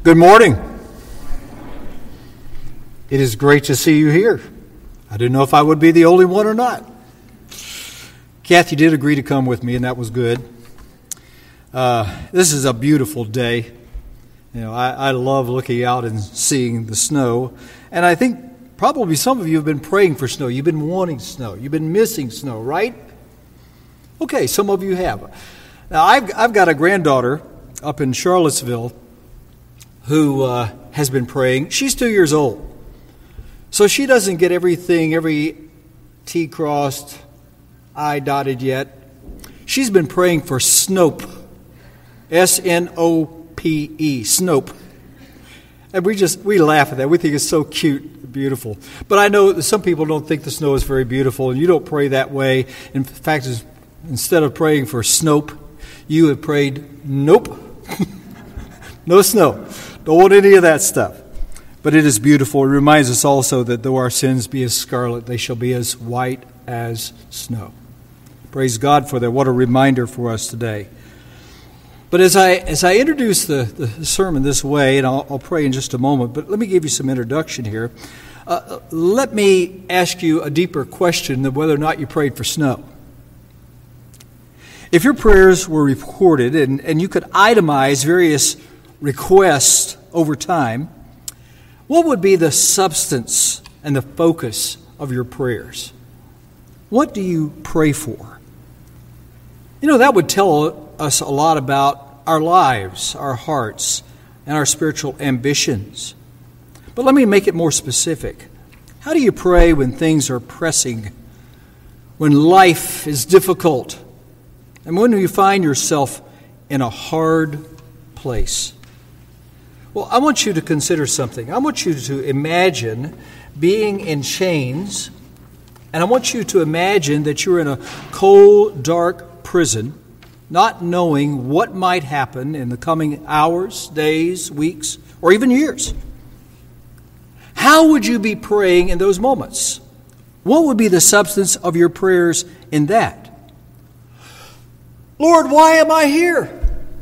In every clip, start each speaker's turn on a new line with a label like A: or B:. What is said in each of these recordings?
A: Good morning. It is great to see you here. I didn't know if I would be the only one or not. Kathy did agree to come with me, and that was good. This is a beautiful day. You know, I love looking out and seeing the snow. And I think probably some of you have been praying for snow. You've been wanting snow. You've been missing snow, right? Okay, some of you have. Now, I've got a granddaughter up in Charlottesville who has been praying. She's 2 years old. So she doesn't get everything, every T crossed, I dotted yet. She's been praying for Snope. S-N-O-P-E, Snope. And we laugh at that. We think it's so cute and beautiful. But I know that some people don't think the snow is very beautiful, and you don't pray that way. In fact, instead of praying for Snope, you have prayed, nope, no snow. Don't want any of that stuff. But it is beautiful. It reminds us also that though our sins be as scarlet, they shall be as white as snow. Praise God for that. What a reminder for us today. But as I introduce the sermon this way, and I'll pray in just a moment, but let me give you some introduction here. Let me ask you a deeper question than whether or not you prayed for snow. If your prayers were recorded and you could itemize various requests over time, what would be the substance and the focus of your prayers? What do you pray for? You know, that would tell us a lot about our lives, our hearts, and our spiritual ambitions. But let me make it more specific. How do you pray when things are pressing, when life is difficult, and when you find yourself in a hard place? Well, I want you to consider something. I want you to imagine being in chains, and I want you to imagine that you're in a cold, dark prison, not knowing what might happen in the coming hours, days, weeks, or even years. How would you be praying in those moments? What would be the substance of your prayers in that? Lord, why am I here?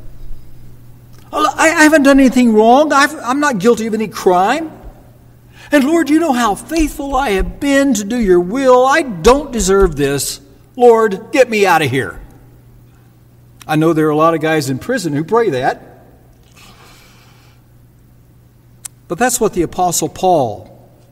A: I haven't done anything wrong. I'm not guilty of any crime. And Lord, you know how faithful I have been to do your will. I don't deserve this. Lord, get me out of here. I know there are a lot of guys in prison who pray that. But that's what the Apostle Paul,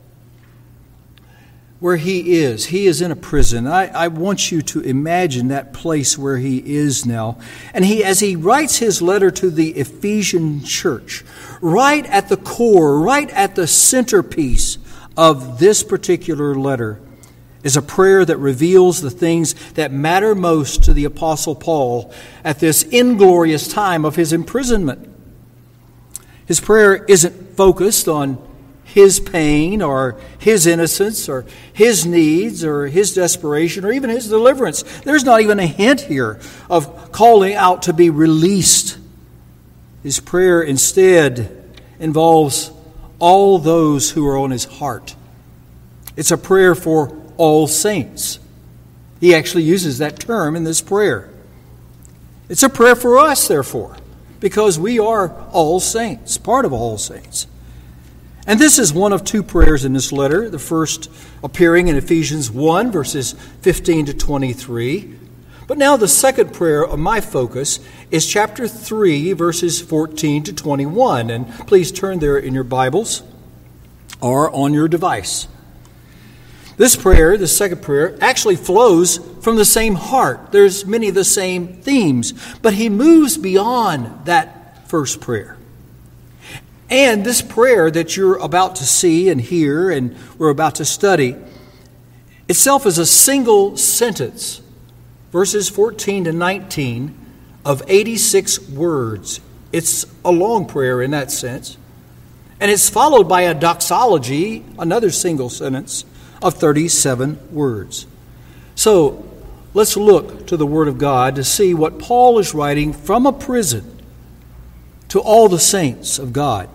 A: where he is in a prison. I want you to imagine that place where he is now. And as he writes his letter to the Ephesian church, right at the core, right at the centerpiece of this particular letter is a prayer that reveals the things that matter most to the Apostle Paul at this inglorious time of his imprisonment. His prayer isn't focused on his pain or his innocence or his needs or his desperation or even his deliverance. There's not even a hint here of calling out to be released. His prayer instead involves all those who are on his heart. It's a prayer for all saints. He actually uses that term in this prayer. It's a prayer for us, therefore, because we are all saints, part of all saints. And this is one of two prayers in this letter, the first appearing in Ephesians 1, verses 15 to 23. But now the second prayer of my focus is chapter 3, verses 14 to 21. And please turn there in your Bibles or on your device. This prayer, the second prayer, actually flows from the same heart. There's many of the same themes, but he moves beyond that first prayer. And this prayer that you're about to see and hear and we're about to study itself is a single sentence, verses 14 to 19 of 86 words. It's a long prayer in that sense. And it's followed by a doxology, another single sentence of 37 words. So let's look to the Word of God to see what Paul is writing from a prison to all the saints of God.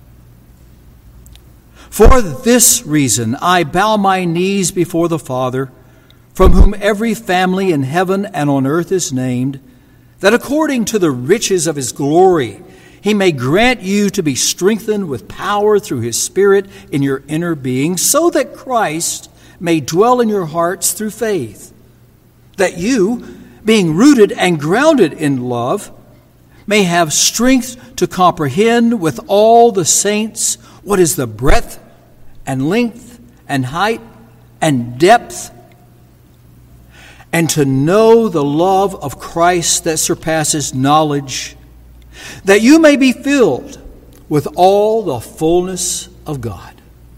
A: For this reason I bow my knees before the Father, from whom every family in heaven and on earth is named, that according to the riches of his glory He may grant you to be strengthened with power through His Spirit in your inner being, so that Christ may dwell in your hearts through faith, that you, being rooted and grounded in love, may have strength to comprehend with all the saints what is the breadth and length and height and depth, and to know the love of Christ that surpasses knowledge, that you may be filled with all the fullness of God.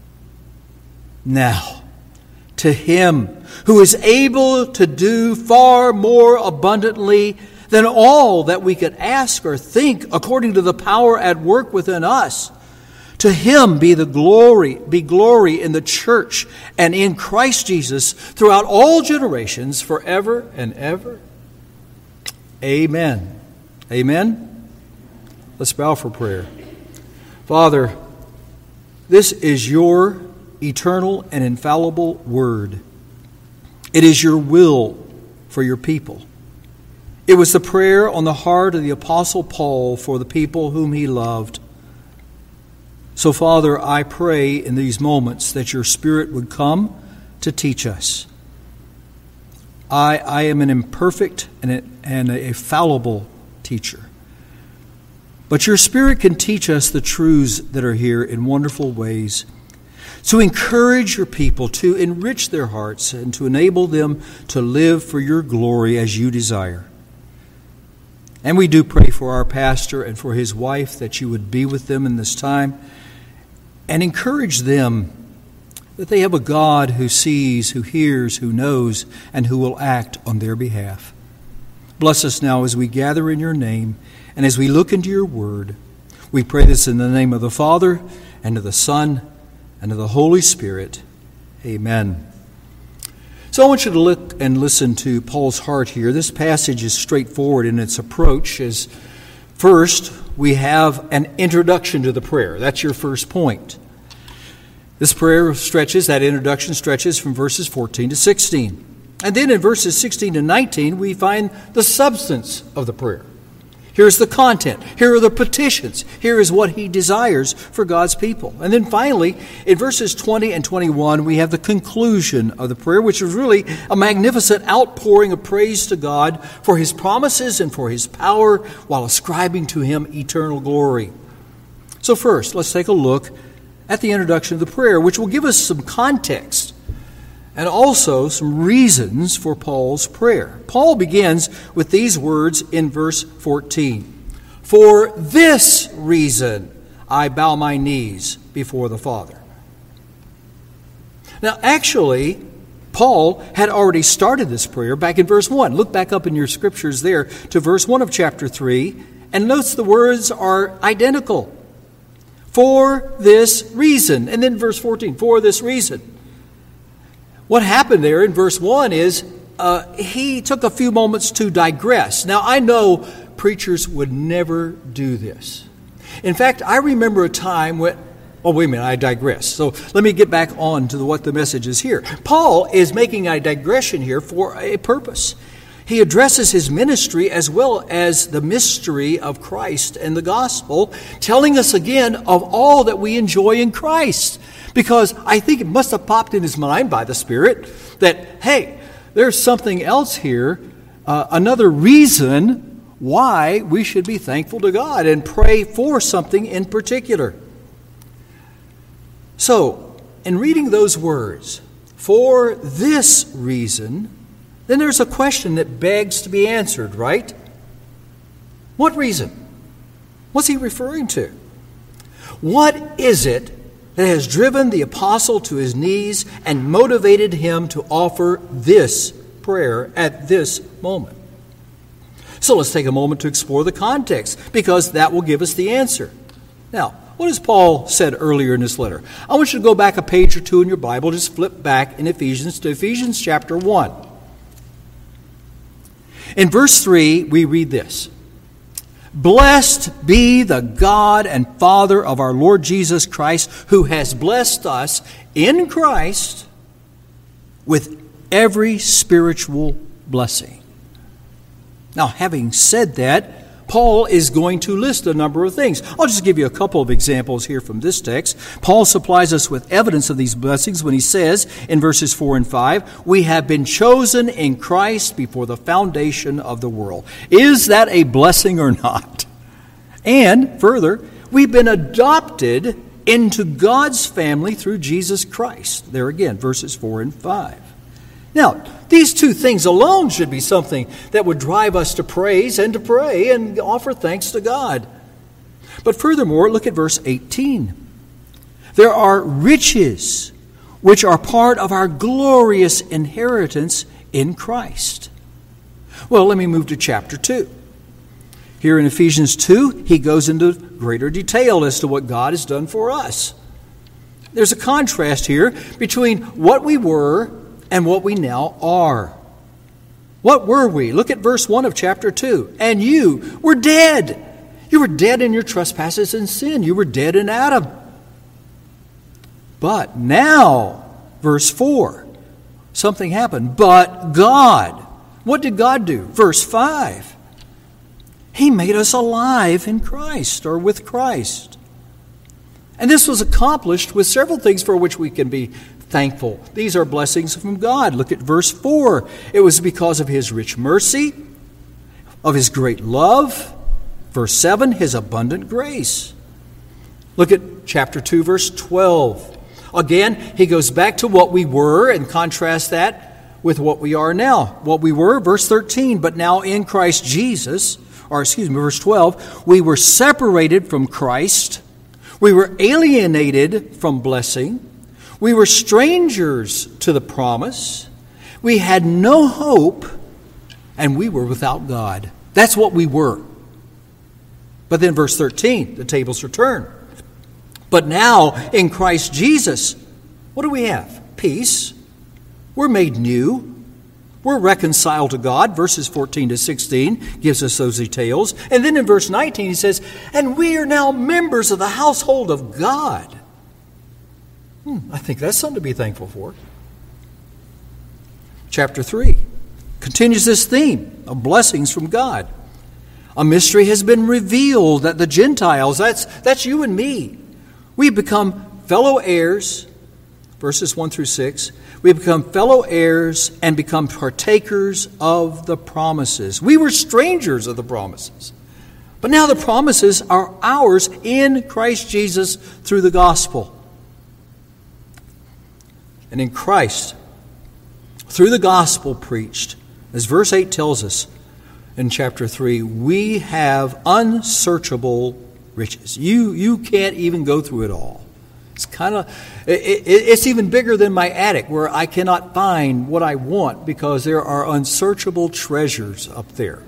A: Now, to Him who is able to do far more abundantly than all that we could ask or think, according to the power at work within us, to Him be glory in the church and in Christ Jesus throughout all generations, forever and ever. Amen. Amen. Let's bow for prayer. Father, this is your eternal and infallible word. It is your will for your people. It was the prayer on the heart of the Apostle Paul for the people whom he loved. So, Father, I pray in these moments that your Spirit would come to teach us. I am an imperfect and a fallible teacher. But your Spirit can teach us the truths that are here in wonderful ways, to encourage your people, to enrich their hearts, and to enable them to live for your glory as you desire. And we do pray for our pastor and for his wife, that you would be with them in this time and encourage them that they have a God who sees, who hears, who knows, and who will act on their behalf. Bless us now as we gather in your name and as we look into your word. We pray this in the name of the Father, and of the Son, and of the Holy Spirit. Amen. So I want you to look and listen to Paul's heart here. This passage is straightforward in its approach. As first, we have an introduction to the prayer. That's your first point. This prayer that introduction stretches from verses 14 to 16. And then in verses 16 to 19, we find the substance of the prayer. Here's the content. Here are the petitions. Here is what he desires for God's people. And then finally, in verses 20 and 21, we have the conclusion of the prayer, which is really a magnificent outpouring of praise to God for his promises and for his power, while ascribing to him eternal glory. So first, let's take a look at the introduction of the prayer, which will give us some context and also some reasons for Paul's prayer. Paul begins with these words in verse 14. For this reason I bow my knees before the Father. Now, actually, Paul had already started this prayer back in verse 1. Look back up in your scriptures there to verse 1 of chapter 3, and notice the words are identical. For this reason. And then verse 14, for this reason. What happened there in verse 1 is he took a few moments to digress. Now, I know preachers would never do this. In fact, I remember a time when... Oh, wait a minute, I digress. So let me get back on to what the message is here. Paul is making a digression here for a purpose. He addresses his ministry as well as the mystery of Christ and the gospel, telling us again of all that we enjoy in Christ. Because I think it must have popped in his mind by the Spirit that, hey, there's something else here, another reason why we should be thankful to God and pray for something in particular. So, in reading those words, for this reason, then there's a question that begs to be answered, right? What reason? What's he referring to? What is it that has driven the apostle to his knees and motivated him to offer this prayer at this moment? So let's take a moment to explore the context, because that will give us the answer. Now, what has Paul said earlier in this letter? I want you to go back a page or two in your Bible. Just flip back in Ephesians to Ephesians chapter 1. In verse 3, we read this. Blessed be the God and Father of our Lord Jesus Christ, who has blessed us in Christ with every spiritual blessing. Now, having said that, Paul is going to list a number of things. I'll just give you a couple of examples here from this text. Paul supplies us with evidence of these blessings when he says in verses 4 and 5, we have been chosen in Christ before the foundation of the world. Is that a blessing or not? And further, we've been adopted into God's family through Jesus Christ. There again, verses 4 and 5. Now, these two things alone should be something that would drive us to praise and to pray and offer thanks to God. But furthermore, look at verse 18. There are riches which are part of our glorious inheritance in Christ. Well, let me move to chapter 2. Here in Ephesians 2, he goes into greater detail as to what God has done for us. There's a contrast here between what we were and what we now are. What were we? Look at verse 1 of chapter 2. And you were dead. You were dead in your trespasses and sin. You were dead in Adam. But now, verse 4, something happened. But God. What did God do? Verse 5. He made us alive in Christ, or with Christ. And this was accomplished with several things for which we can be thankful. These are blessings from God. Look at verse 4. It was because of His rich mercy, of His great love. Verse 7, His abundant grace. Look at chapter 2, verse 12. Again, he goes back to what we were and contrasts that with what we are now. What we were, verse 13, but now in Christ Jesus, verse 12, we were separated from Christ. We were alienated from blessing. We were strangers to the promise. We had no hope, and we were without God. That's what we were. But then verse 13, the tables are turned. But now in Christ Jesus, what do we have? Peace. We're made new. We're reconciled to God. Verses 14 to 16 gives us those details. And then in verse 19 he says, and we are now members of the household of God. I think that's something to be thankful for. Chapter 3 continues this theme of blessings from God. A mystery has been revealed that the Gentiles, that's you and me, we become fellow heirs, verses 1 through 6. We become fellow heirs and become partakers of the promises. We were strangers of the promises. But now the promises are ours in Christ Jesus through the gospel. And in Christ, through the gospel preached, as verse 8 tells us in chapter 3, we have unsearchable riches. You can't even go through it all. It's even bigger than my attic, where I cannot find what I want because there are unsearchable treasures up there.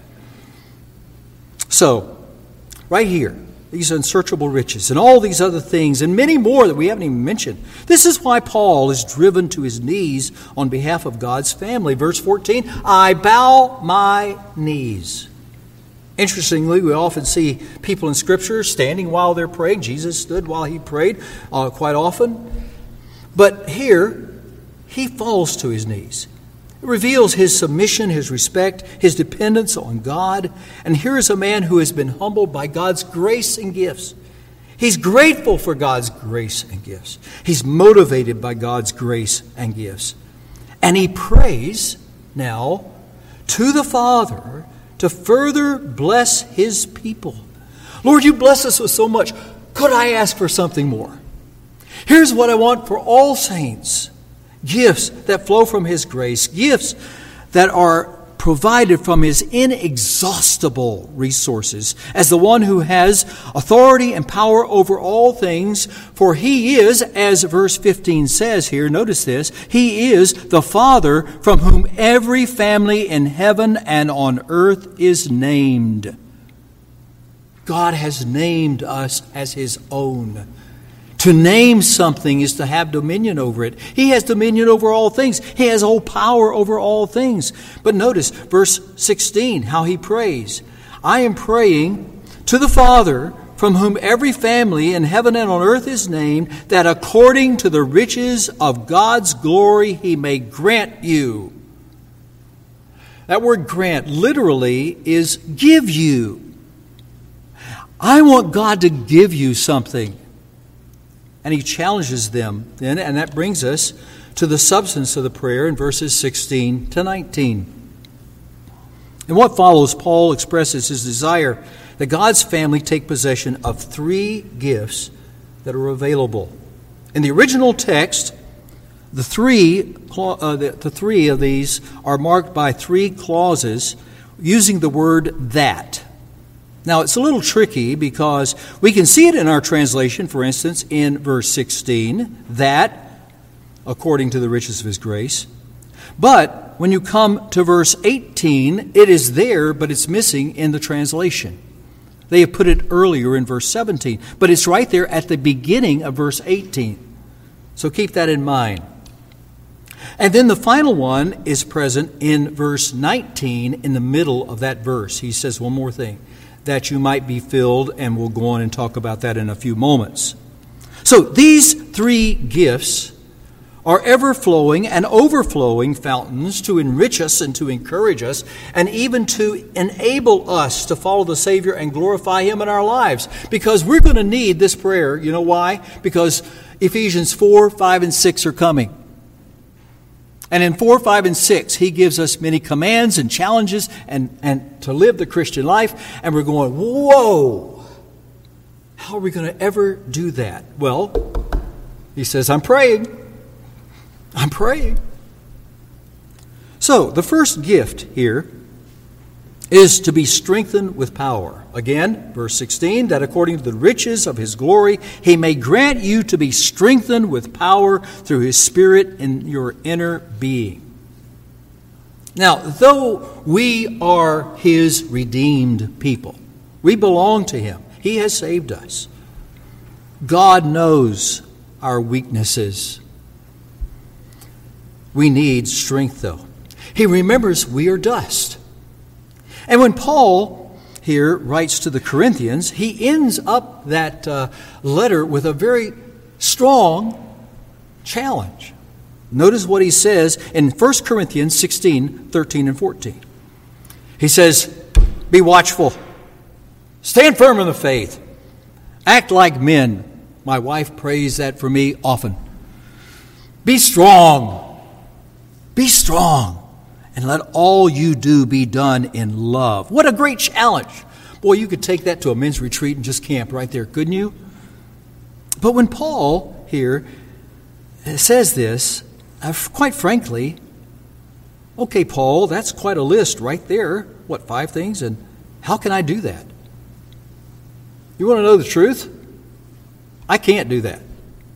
A: So, right here, these unsearchable riches and all these other things and many more that we haven't even mentioned. This is why Paul is driven to his knees on behalf of God's family. Verse 14, I bow my knees. Interestingly, we often see people in Scripture standing while they're praying. Jesus stood while he prayed quite often. But here, he falls to his knees. It reveals his submission, his respect, his dependence on God. And here is a man who has been humbled by God's grace and gifts. He's grateful for God's grace and gifts. He's motivated by God's grace and gifts. And he prays now to the Father to further bless his people. Lord, you bless us with so much. Could I ask for something more? Here's what I want for all saints. Gifts that flow from his grace. Gifts that are provided from his inexhaustible resources as the one who has authority and power over all things. For he is, as verse 15 says here, notice this, he is the Father from whom every family in heaven and on earth is named. God has named us as his own. To name something is to have dominion over it. He has dominion over all things. He has all power over all things. But notice verse 16, how he prays. I am praying to the Father from whom every family in heaven and on earth is named, that according to the riches of God's glory he may grant you. That word grant literally is give you. I want God to give you something. And he challenges them then, and that brings us to the substance of the prayer in verses 16 to 19. In what follows, Paul expresses his desire that God's family take possession of three gifts that are available. In the original text, the three of these are marked by three clauses using the word that. Now, it's a little tricky because we can see it in our translation, for instance, in verse 16, that, according to the riches of his grace. But when you come to verse 18, it is there, but it's missing in the translation. They have put it earlier in verse 17, but it's right there at the beginning of verse 18. So keep that in mind. And then the final one is present in verse 19 in the middle of that verse. He says one more thing, that you might be filled, and we'll go on and talk about that in a few moments. So these three gifts are ever-flowing and overflowing fountains to enrich us and to encourage us and even to enable us to follow the Savior and glorify Him in our lives. Because we're going to need this prayer. You know why? Because Ephesians 4, 5, and 6 are coming. And in 4, 5, and 6, he gives us many commands and challenges and to live the Christian life. And we're going, whoa! How are we going to ever do that? Well, he says, I'm praying. I'm praying. So, the first gift here is to be strengthened with power. Again, verse 16, that according to the riches of his glory, he may grant you to be strengthened with power through his Spirit in your inner being. Now, though we are his redeemed people, we belong to him. He has saved us. God knows our weaknesses. We need strength, though. He remembers we are dust. And when Paul here writes to the Corinthians, he ends up that letter with a very strong challenge. Notice what he says in 1 Corinthians 16, 13, and 14. He says, be watchful. Stand firm in the faith. Act like men. My wife prays that for me often. Be strong. Be strong. And let all you do be done in love. What a great challenge. Boy, you could take that to a men's retreat and just camp right there, couldn't you? But when Paul here says this, quite frankly, okay, Paul, that's quite a list right there. What, 5 things? And how can I do that? You want to know the truth? I can't do that.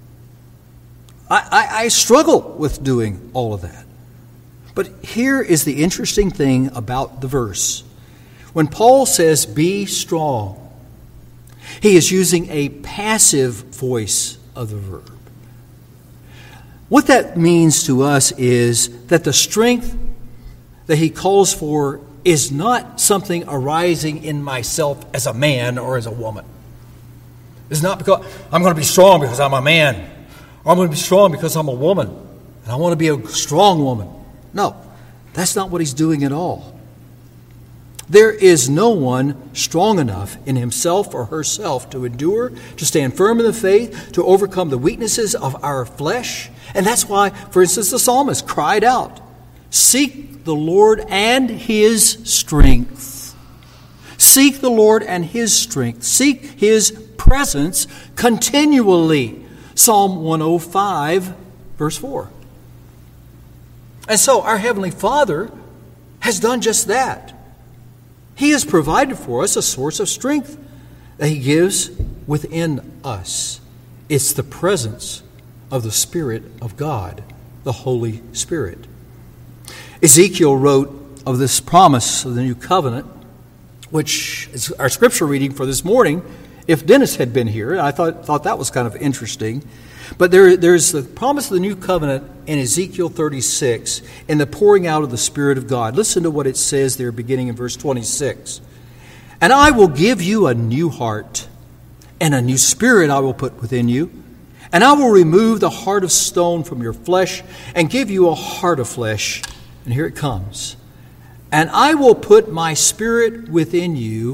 A: I struggle with doing all of that. But here is the interesting thing about the verse. When Paul says, be strong, he is using a passive voice of the verb. What that means to us is that the strength that he calls for is not something arising in myself as a man or as a woman. It's not because I'm going to be strong because I'm a man, or I'm going to be strong because I'm a woman, and I want to be a strong woman. No, that's not what he's doing at all. There is no one strong enough in himself or herself to endure, to stand firm in the faith, to overcome the weaknesses of our flesh. And that's why, for instance, the psalmist cried out, seek the Lord and his strength. Seek the Lord and his strength. Seek his presence continually. Psalm 105, verse 4. And so our Heavenly Father has done just that. He has provided for us a source of strength that he gives within us. It's the presence of the Spirit of God, the Holy Spirit. Ezekiel wrote of this promise of the new covenant, which is our scripture reading for this morning. If Dennis had been here, I thought that was kind of interesting. But there's the promise of the new covenant in Ezekiel 36 in the pouring out of the Spirit of God. Listen to what it says there beginning in verse 26. And I will give you a new heart, and a new spirit I will put within you. And I will remove the heart of stone from your flesh and give you a heart of flesh. And here it comes. And I will put my spirit within you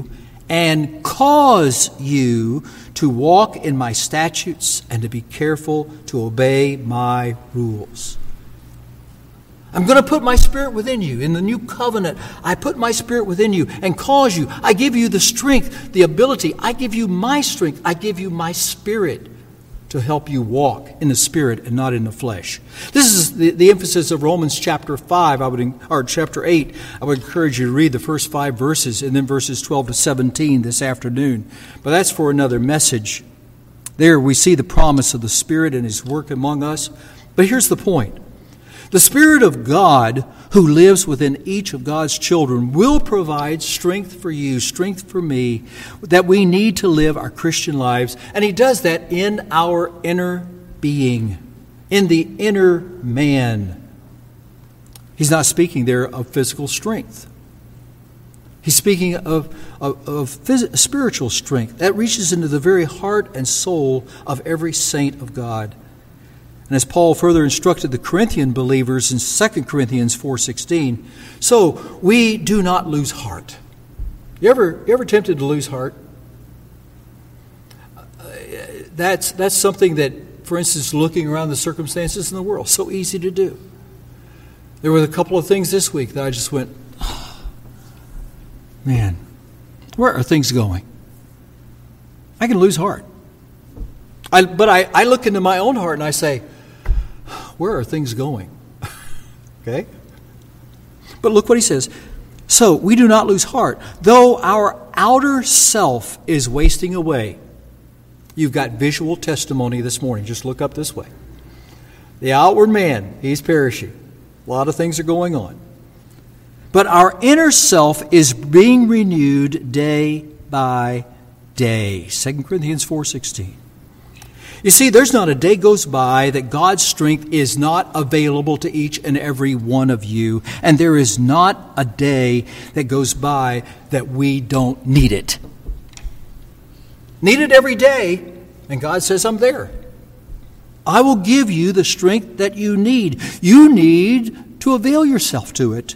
A: and cause you to walk in my statutes and to be careful to obey my rules. I'm going to put my Spirit within you. In the new covenant, I put my Spirit within you and cause you. I give you the strength, the ability. I give you my strength. I give you my Spirit to help you walk in the Spirit and not in the flesh. This is the emphasis of Romans chapter 5, or chapter 8. I would encourage you to read the first 5 verses and then verses 12 to 17 this afternoon. But that's for another message. There we see the promise of the Spirit and His work among us. But here's the point. The Spirit of God who lives within each of God's children will provide strength for you, strength for me, that we need to live our Christian lives. And He does that in our inner being, in the inner man. He's not speaking there of physical strength. He's speaking of spiritual strength that reaches into the very heart and soul of every saint of God. And as Paul further instructed the Corinthian believers in 2 Corinthians 4:16, so we do not lose heart. You ever tempted to lose heart? That's something that, for instance, looking around the circumstances in the world, so easy to do. There were a couple of things this week that I just went, oh, man, where are things going? I can lose heart. But I look into my own heart and I say, where are things going? Okay? But look what he says. So we do not lose heart, though our outer self is wasting away. You've got visual testimony this morning. Just look up this way. The outward man, he's perishing. A lot of things are going on. But our inner self is being renewed day by day. 2 Corinthians 4:16. You see, there's not a day goes by that God's strength is not available to each and every one of you. And there is not a day that goes by that we don't need it. Need it every day, and God says, I'm there. I will give you the strength that you need. You need to avail yourself to it.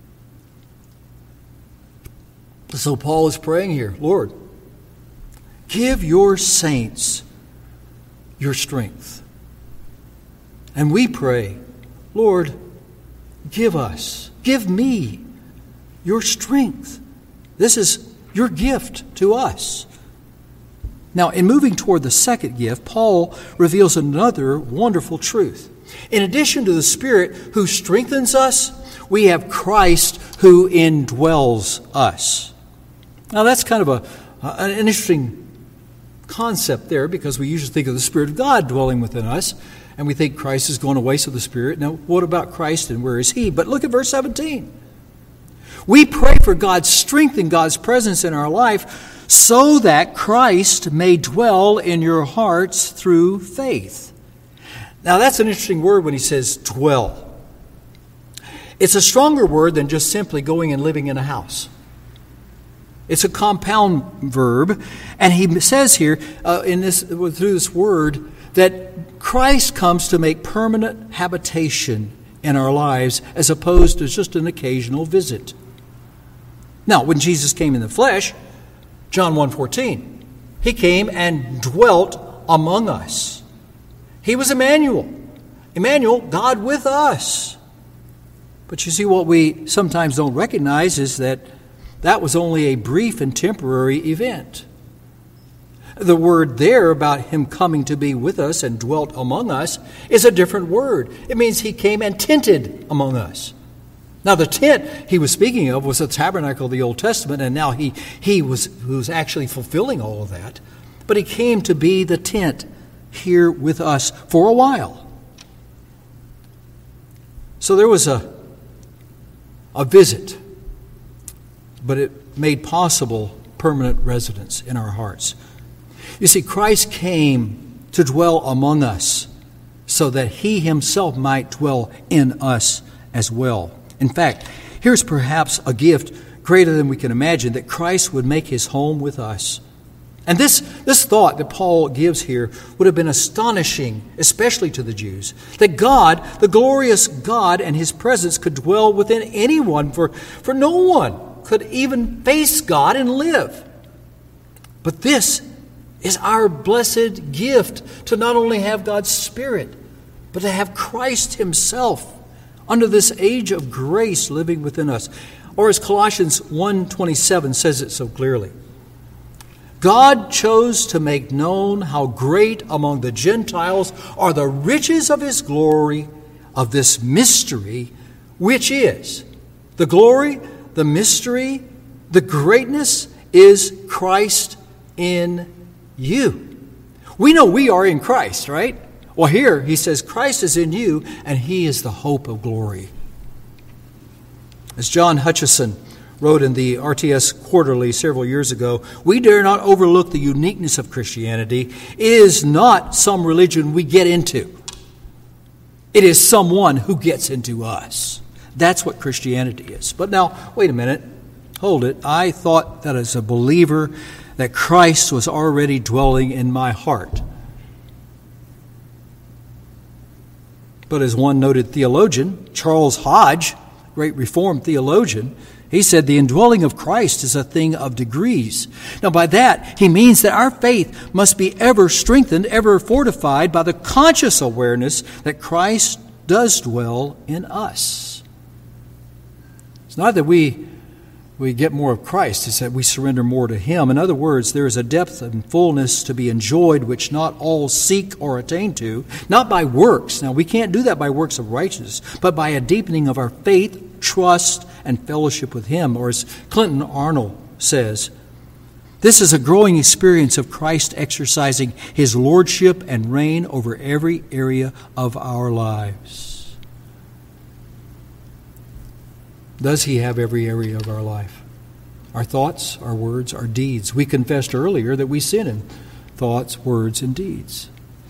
A: So Paul is praying here, Lord, give your saints your strength. And we pray, Lord, give me your strength. This is your gift to us. Now, in moving toward the second gift, Paul reveals another wonderful truth. In addition to the Spirit who strengthens us, we have Christ who indwells us. Now, that's kind of an interesting concept there, because we usually think of the Spirit of God dwelling within us, and we think Christ is going away, so the Spirit. Now, what about Christ and where is He? But look at verse 17. We pray for God's strength and God's presence in our life so that Christ may dwell in your hearts through faith. Now, that's an interesting word when he says dwell. It's a stronger word than just simply going and living in a house. It's a compound verb, and he says here through this word that Christ comes to make permanent habitation in our lives as opposed to just an occasional visit. Now, when Jesus came in the flesh, John 1:14, He came and dwelt among us. He was Emmanuel, God with us. But you see, what we sometimes don't recognize is that was only a brief and temporary event. The word there about Him coming to be with us and dwelt among us is a different word. It means He came and tented among us. Now, the tent he was speaking of was the tabernacle of the Old Testament, and now he was actually fulfilling all of that. But He came to be the tent here with us for a while. So there was a visit, but it made possible permanent residence in our hearts. You see, Christ came to dwell among us so that He Himself might dwell in us as well. In fact, here's perhaps a gift greater than we can imagine, that Christ would make His home with us. And this thought that Paul gives here would have been astonishing, especially to the Jews, that God, the glorious God, and His presence could dwell within anyone, for no one could even face God and live. But this is our blessed gift, to not only have God's Spirit, but to have Christ himself under this age of grace living within us. Or as Colossians 1:27 says it so clearly, God chose to make known how great among the Gentiles are the riches of his glory, of this mystery, which is the glory, the mystery, the greatness is Christ in you. We know we are in Christ, right? Well, here he says Christ is in you, and he is the hope of glory. As John Hutchison wrote in the RTS Quarterly several years ago, we dare not overlook the uniqueness of Christianity. It is not some religion we get into. It is someone who gets into us. That's what Christianity is. But now, wait a minute. Hold it. I thought that as a believer that Christ was already dwelling in my heart. But as one noted theologian, Charles Hodge, great Reformed theologian, he said the indwelling of Christ is a thing of degrees. Now by that, he means that our faith must be ever strengthened, ever fortified by the conscious awareness that Christ does dwell in us. It's not that we get more of Christ, it's that we surrender more to him. In other words, there is a depth and fullness to be enjoyed which not all seek or attain to, not by works. Now, we can't do that by works of righteousness, but by a deepening of our faith, trust, and fellowship with him. Or as Clinton Arnold says, this is a growing experience of Christ exercising his lordship and reign over every area of our lives. Does he have every area of our life? Our thoughts, our words, our deeds. We confessed earlier that we sin in thoughts, words, and deeds.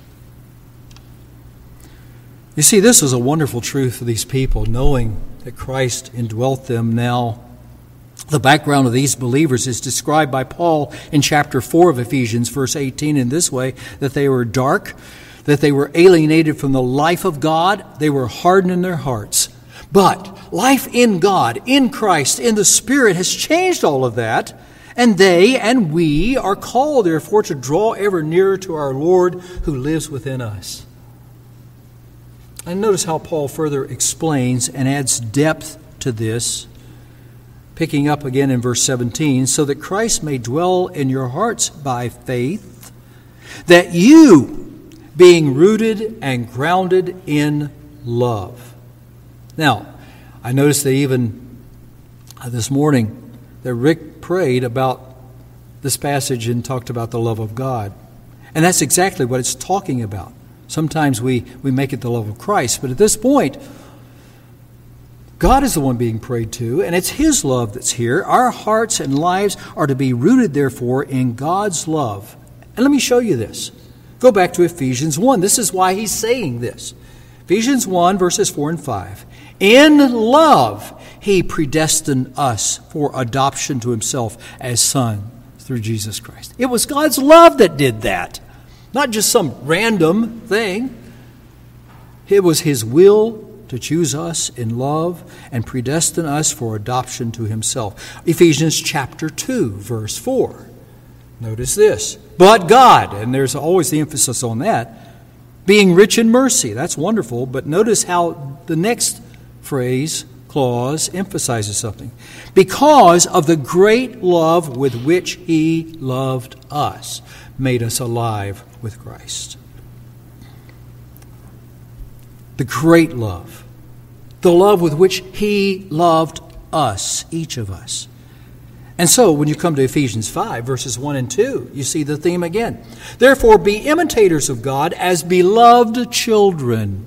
A: You see, this is a wonderful truth for these people, knowing that Christ indwelt them now. The background of these believers is described by Paul in chapter 4 of Ephesians, verse 18, in this way, that they were dark, that they were alienated from the life of God, they were hardened in their hearts. But life in God, in Christ, in the Spirit has changed all of that, and they and we are called, therefore, to draw ever nearer to our Lord who lives within us. And notice how Paul further explains and adds depth to this, picking up again in verse 17, so that Christ may dwell in your hearts by faith, that you, being rooted and grounded in love. Now, I noticed that even this morning that Rick prayed about this passage and talked about the love of God. And that's exactly what it's talking about. Sometimes we make it the love of Christ, but at this point, God is the one being prayed to, and it's his love that's here. Our hearts and lives are to be rooted, therefore, in God's love. And let me show you this. Go back to Ephesians 1. This is why he's saying this. Ephesians 1, verses 4 and 5. In love, he predestined us for adoption to himself as sons through Jesus Christ. It was God's love that did that, not just some random thing. It was his will to choose us in love and predestine us for adoption to himself. Ephesians chapter 2, verse 4. Notice this. But God, and there's always the emphasis on that, being rich in mercy. That's wonderful, but notice how the next clause emphasizes something. Because of the great love with which he loved us, made us alive with Christ. The great love. The love with which he loved us, each of us. And so, when you come to Ephesians 5, verses 1 and 2, you see the theme again. Therefore, be imitators of God as beloved children.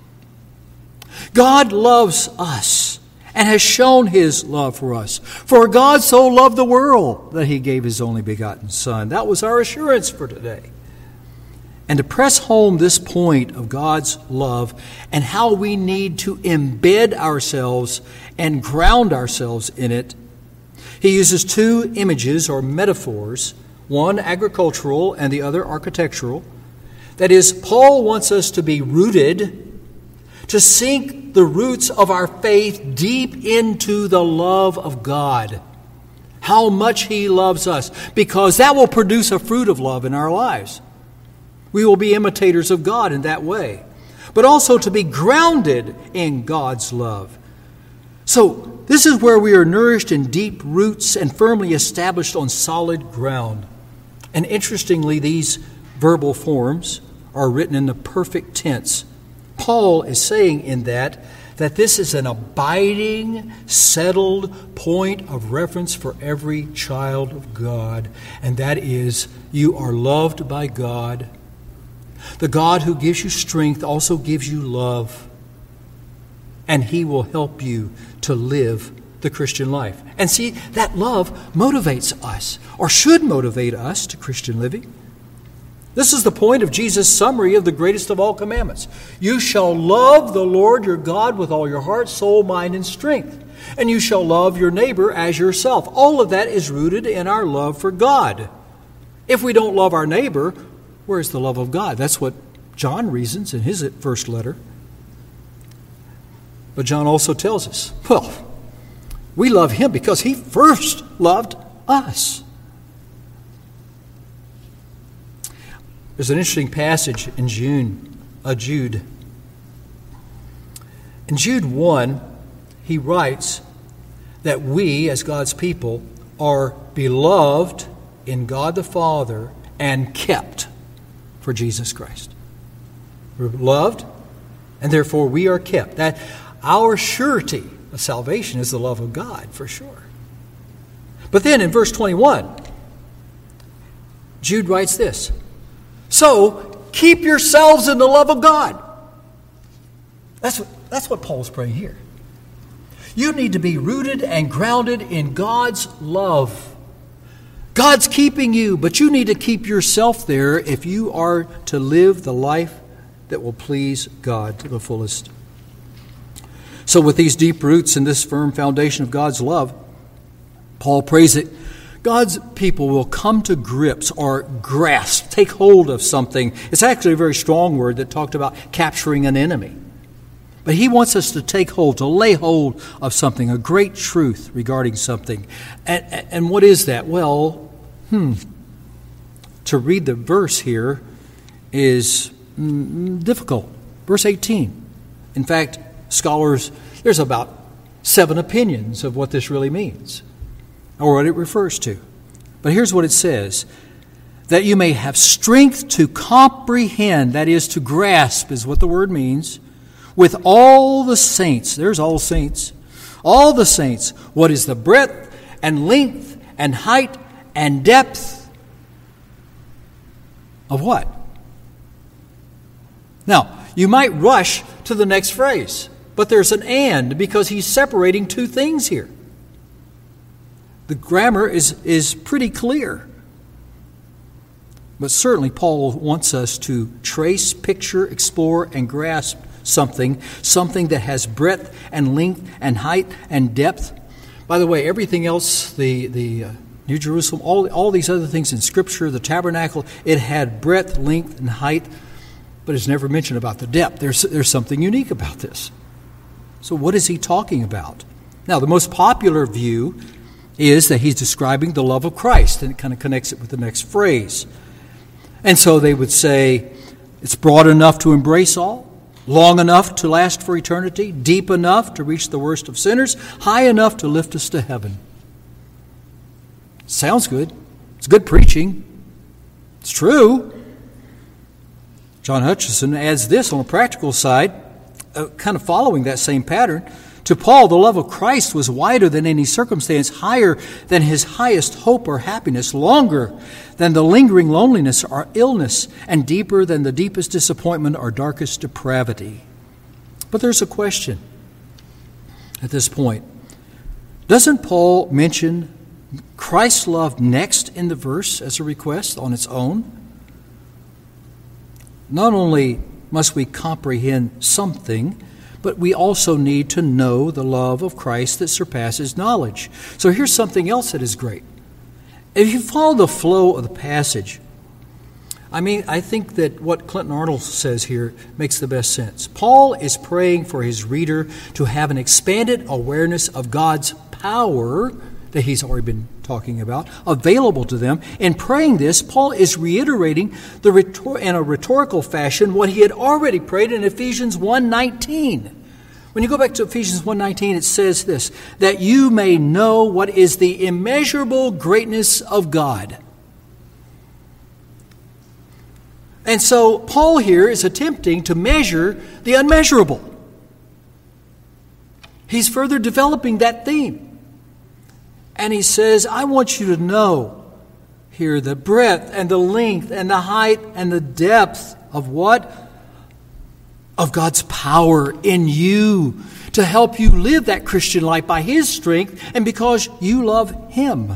A: God loves us and has shown his love for us. For God so loved the world that he gave his only begotten Son. That was our assurance for today. And to press home this point of God's love and how we need to embed ourselves and ground ourselves in it, he uses two images or metaphors, one agricultural and the other architectural. That is, Paul wants us to be rooted, to sink the roots of our faith deep into the love of God. how much He loves us, because that will produce a fruit of love in our lives. We will be imitators of God in that way, but also to be grounded in God's love. So this is where we are nourished in deep roots and firmly established on solid ground. And interestingly, these verbal forms are written in the perfect tense. Paul is saying in that this is an abiding, settled point of reference for every child of God, and that is, you are loved by God. The God who gives you strength also gives you love, and He will help you to live the Christian life. And see, that love motivates us, or should motivate us to Christian living. This is the point of Jesus' summary of the greatest of all commandments. You shall love the Lord your God with all your heart, soul, mind, and strength. And you shall love your neighbor as yourself. All of that is rooted in our love for God. If we don't love our neighbor, where's the love of God? That's what John reasons in his first letter. But John also tells us, well, we love Him because He first loved us. There's an interesting passage in Jude. In Jude 1, he writes that we, as God's people, are beloved in God the Father and kept for Jesus Christ. We're loved, and therefore we are kept. That our surety of salvation is the love of God, for sure. But then in verse 21, Jude writes this, so keep yourselves in the love of God. That's what Paul's praying here. You need to be rooted and grounded in God's love. God's keeping you, but you need to keep yourself there if you are to live the life that will please God to the fullest. So with these deep roots and this firm foundation of God's love, Paul prays that God's people will come to grips or grasp, take hold of something. It's actually a very strong word that talked about capturing an enemy. But he wants us to take hold, to lay hold of something, a great truth regarding something. And what is that? Well, to read the verse here is difficult. Verse 18. In fact, scholars, there's about 7 opinions of what this really means, or what it refers to. But here's what it says. That you may have strength to comprehend, that is, to grasp is what the word means, with all the saints, there's all saints, what is the breadth and length and height and depth of what? Now, you might rush to the next phrase, but there's an and, because he's separating 2 things here. The grammar is pretty clear. But certainly Paul wants us to trace, picture, explore, and grasp something that has breadth and length and height and depth. By the way, everything else, the New Jerusalem, all these other things in Scripture, the tabernacle, it had breadth, length, and height, but it's never mentioned about the depth. There's something unique about this. So what is he talking about? Now, the most popular view is that he's describing the love of Christ, and it kind of connects it with the next phrase. And so they would say, it's broad enough to embrace all, long enough to last for eternity, deep enough to reach the worst of sinners, high enough to lift us to heaven. Sounds good. It's good preaching. It's true. John Hutchison adds this on a practical side, kind of following that same pattern. To Paul, the love of Christ was wider than any circumstance, higher than his highest hope or happiness, longer than the lingering loneliness or illness, and deeper than the deepest disappointment or darkest depravity. But there's a question at this point. Doesn't Paul mention Christ's love next in the verse as a request on its own? Not only must we comprehend something, but we also need to know the love of Christ that surpasses knowledge. So here's something else that is great. If you follow the flow of the passage, I think that what Clinton Arnold says here makes the best sense. Paul is praying for his reader to have an expanded awareness of God's power that he's already been talking about, available to them. In praying this, Paul is reiterating in a rhetorical fashion what he had already prayed in Ephesians 1:19. When you go back to Ephesians 1:19, it says this, that you may know what is the immeasurable greatness of God. And so Paul here is attempting to measure the unmeasurable. He's further developing that theme. And he says, I want you to know here the breadth and the length and the height and the depth of what? Of God's power in you to help you live that Christian life by His strength and because you love Him.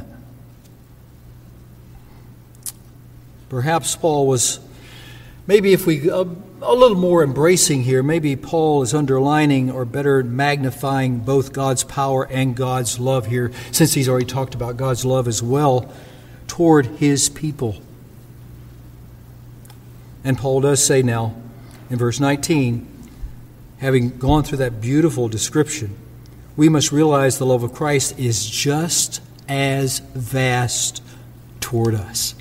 A: Perhaps Paul was, maybe if we, a little more embracing here, maybe Paul is underlining or better magnifying both God's power and God's love here, since he's already talked about God's love as well toward His people. And Paul does say now, in verse 19, having gone through that beautiful description, we must realize the love of Christ is just as vast toward us.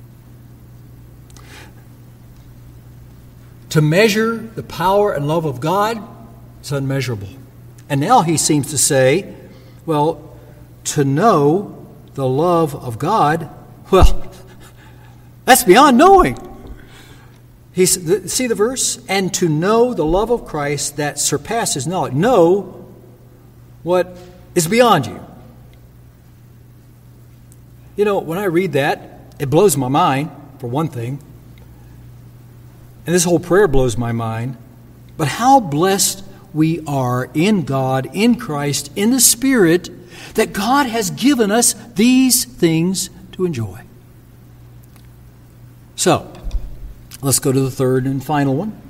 A: To measure the power and love of God is unmeasurable. And now he seems to say, well, to know the love of God, well, that's beyond knowing. See the verse? And to know the love of Christ that surpasses knowledge. Know what is beyond you. You know, when I read that, it blows my mind, for one thing. And this whole prayer blows my mind. But how blessed we are in God, in Christ, in the Spirit, that God has given us these things to enjoy. So, let's go to the third and final one.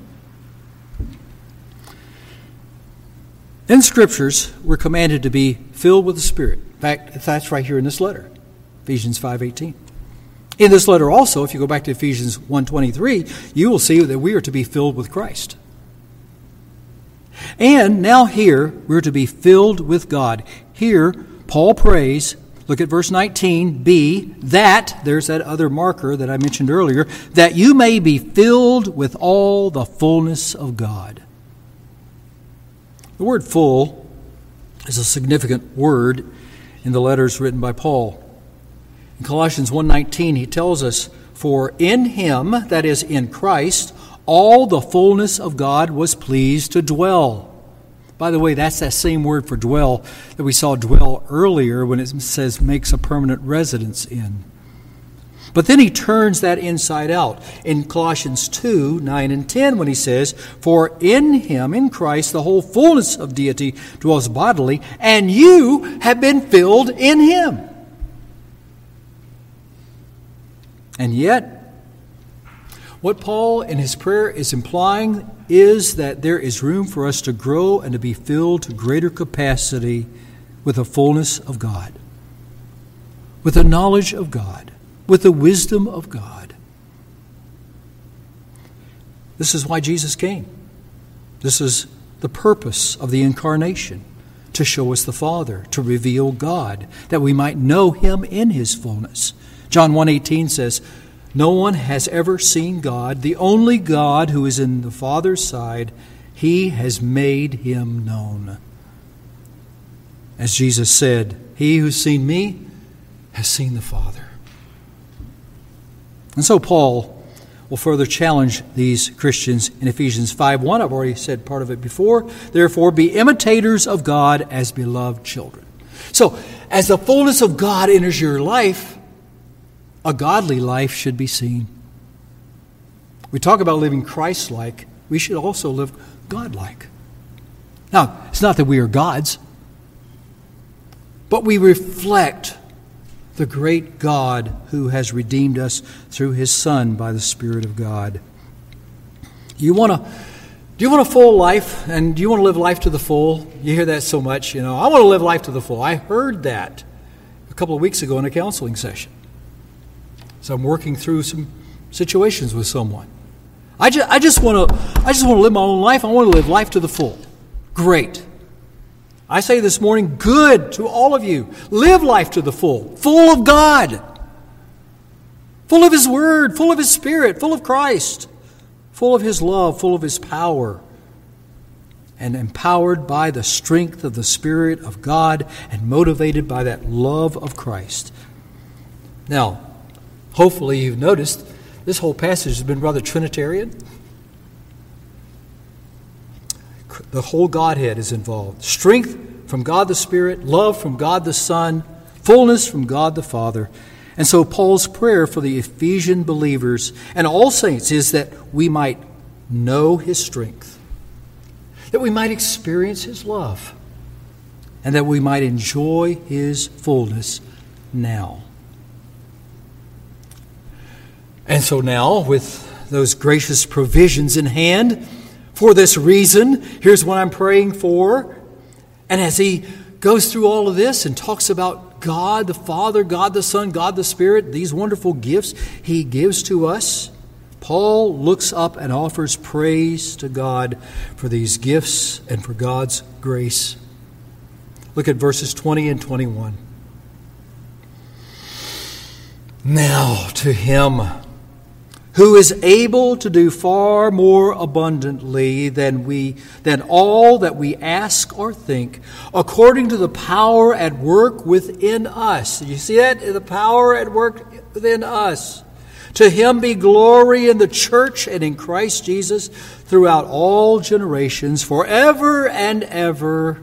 A: In Scriptures, we're commanded to be filled with the Spirit. In fact, that's right here in this letter, Ephesians 5:18. In this letter also, if you go back to Ephesians 1:23, you will see that we are to be filled with Christ. And now here, we're to be filled with God. Here, Paul prays, look at verse 19b, that, there's that other marker that I mentioned earlier, that you may be filled with all the fullness of God. The word full is a significant word in the letters written by Paul. In Colossians 1:19, he tells us, for in Him, that is in Christ, all the fullness of God was pleased to dwell. By the way, that's that same word for dwell that we saw dwell earlier when it says makes a permanent residence in. But then he turns that inside out in Colossians 2:9 and 10 when he says, for in Him, in Christ, the whole fullness of deity dwells bodily, and you have been filled in Him. And yet, what Paul in his prayer is implying is that there is room for us to grow and to be filled to greater capacity with the fullness of God, with the knowledge of God, with the wisdom of God. This is why Jesus came. This is the purpose of the incarnation, to show us the Father, to reveal God, that we might know Him in His fullness. John 1:18 says, no one has ever seen God, the only God who is in the Father's side. He has made Him known. As Jesus said, he who's seen me has seen the Father. And so Paul will further challenge these Christians in Ephesians 5:1. I've already said part of it before. Therefore, be imitators of God as beloved children. So, as the fullness of God enters your life, a godly life should be seen. We talk about living Christ-like. We should also live God-like. Now, it's not that we are gods, but we reflect the great God who has redeemed us through His Son by the Spirit of God. Do you want a full life, and do you want to live life to the full? You hear that so much, I want to live life to the full. I heard that a couple of weeks ago in a counseling session. So I'm working through some situations with someone. I just want to live my own life. I want to live life to the full. Great. I say this morning, good to all of you. Live life to the full of God, full of His Word, full of His Spirit, full of Christ, full of His love, full of His power, and empowered by the strength of the Spirit of God and motivated by that love of Christ. Now, hopefully you've noticed this whole passage has been rather Trinitarian. The whole Godhead is involved. Strength from God the Spirit, love from God the Son, fullness from God the Father. And so Paul's prayer for the Ephesian believers and all saints is that we might know His strength, that we might experience His love, and that we might enjoy His fullness now. And so now, with those gracious provisions in hand, for this reason, here's what I'm praying for. And as he goes through all of this and talks about God the Father, God the Son, God the Spirit, these wonderful gifts He gives to us, Paul looks up and offers praise to God for these gifts and for God's grace. Look at verses 20 and 21. Now to Him who is able to do far more abundantly than all that we ask or think, according to the power at work within us. You see that? The power at work within us. To Him be glory in the church and in Christ Jesus throughout all generations, forever and ever.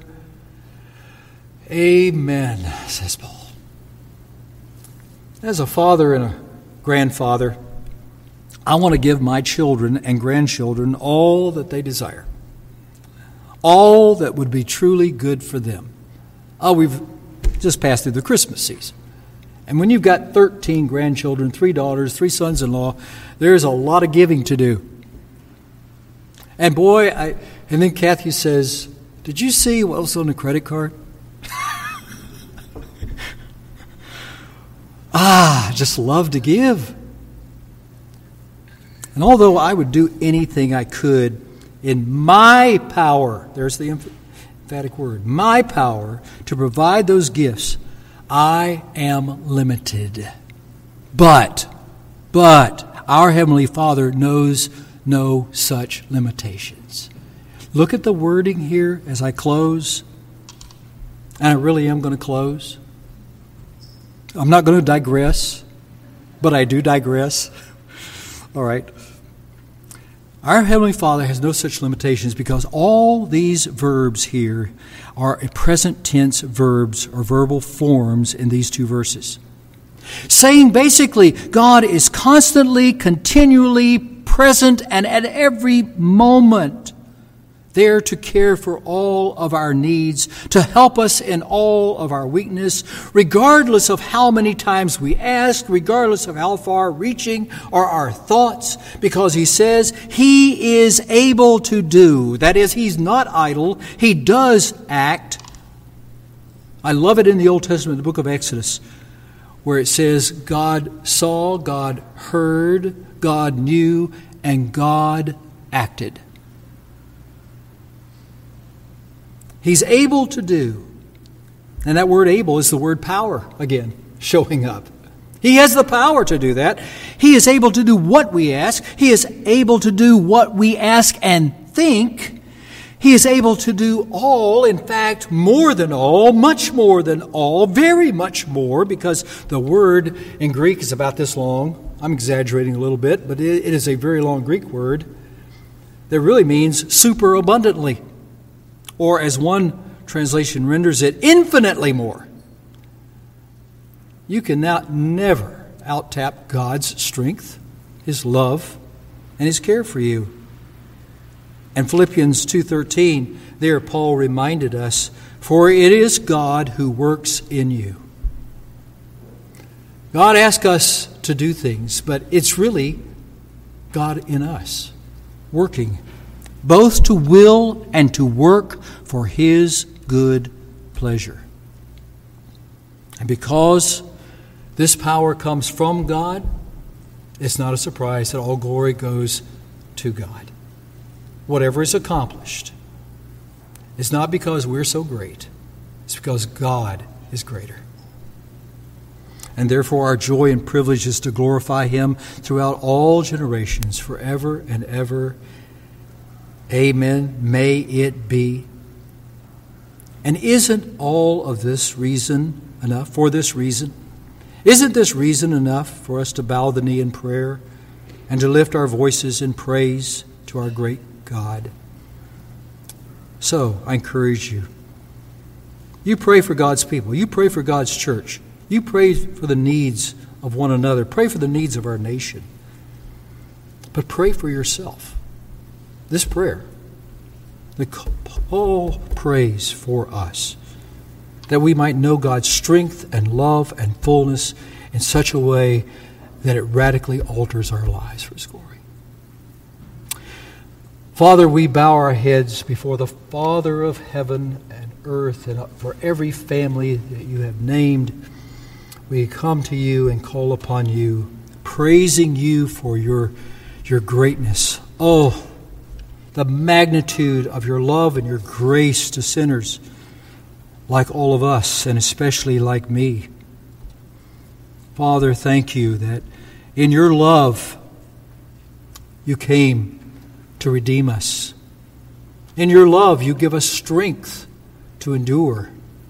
A: Amen, says Paul. As a father and a grandfather, I want to give my children and grandchildren all that they desire, all that would be truly good for them. Oh, we've just passed through the Christmas season. And when you've got 13 grandchildren, 3 daughters, 3 sons-in-law, there's a lot of giving to do. And boy, and then Kathy says, did you see what was on the credit card? I just love to give. And although I would do anything I could in my power, there's the emphatic word, my power, to provide those gifts, I am limited. But our Heavenly Father knows no such limitations. Look at the wording here as I close. And I really am going to close. I'm not going to digress, but I do digress. All right. Our Heavenly Father has no such limitations because all these verbs here are present tense verbs or verbal forms in these 2 verses. Saying basically, God is constantly, continually present and at every moment there to care for all of our needs, to help us in all of our weakness, regardless of how many times we ask, regardless of how far-reaching are our thoughts, because He says He is able to do. That is, He's not idle. He does act. I love it in the Old Testament, the book of Exodus, where it says God saw, God heard, God knew, and God acted. He's able to do. And that word able is the word power again, showing up. He has the power to do that. He is able to do what we ask. He is able to do what we ask and think. He is able to do all, in fact, more than all, much more than all, very much more, because the word in Greek is about this long. I'm exaggerating a little bit, but it is a very long Greek word that really means super abundantly. Or as one translation renders it, infinitely more. You can now never out-tap God's strength, His love, and His care for you. And Philippians 2:13, there Paul reminded us, for it is God who works in you. God asks us to do things, but it's really God in us, working both to will and to work for His good pleasure. And because this power comes from God, it's not a surprise that all glory goes to God. Whatever is accomplished, It's not because we're so great. It's because God is greater. And therefore our joy and privilege is to glorify Him throughout all generations, forever and ever. Amen. May it be. And isn't all of this reason enough? For this reason? Isn't this reason enough for us to bow the knee in prayer and to lift our voices in praise to our great God? So, I encourage you. You pray for God's people. You pray for God's church. You pray for the needs of one another. Pray for the needs of our nation. But pray for yourself. This prayer, Paul prays for us, that we might know God's strength and love and fullness in such a way that it radically alters our lives for His glory. Father, we bow our heads before the Father of heaven and earth, and for every family that you have named, we come to you and call upon you, praising you for your greatness. Oh, the magnitude of your love and your grace to sinners like all of us, and especially like me. Father, thank you that in your love you came to redeem us. In your love you give us strength to endure.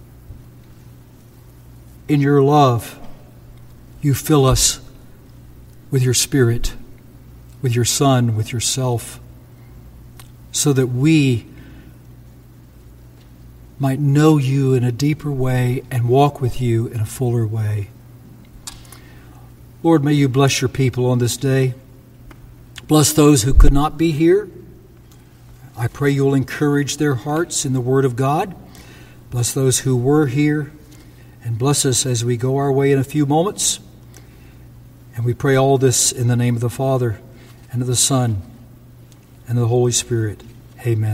A: In your love you fill us with your Spirit, with your Son, with yourself, so that we might know you in a deeper way and walk with you in a fuller way. Lord, may you bless your people on this day. Bless those who could not be here. I pray you'll encourage their hearts in the Word of God. Bless those who were here, and bless us as we go our way in a few moments. And we pray all this in the name of the Father, and of the Son, and of the Holy Spirit. Amen.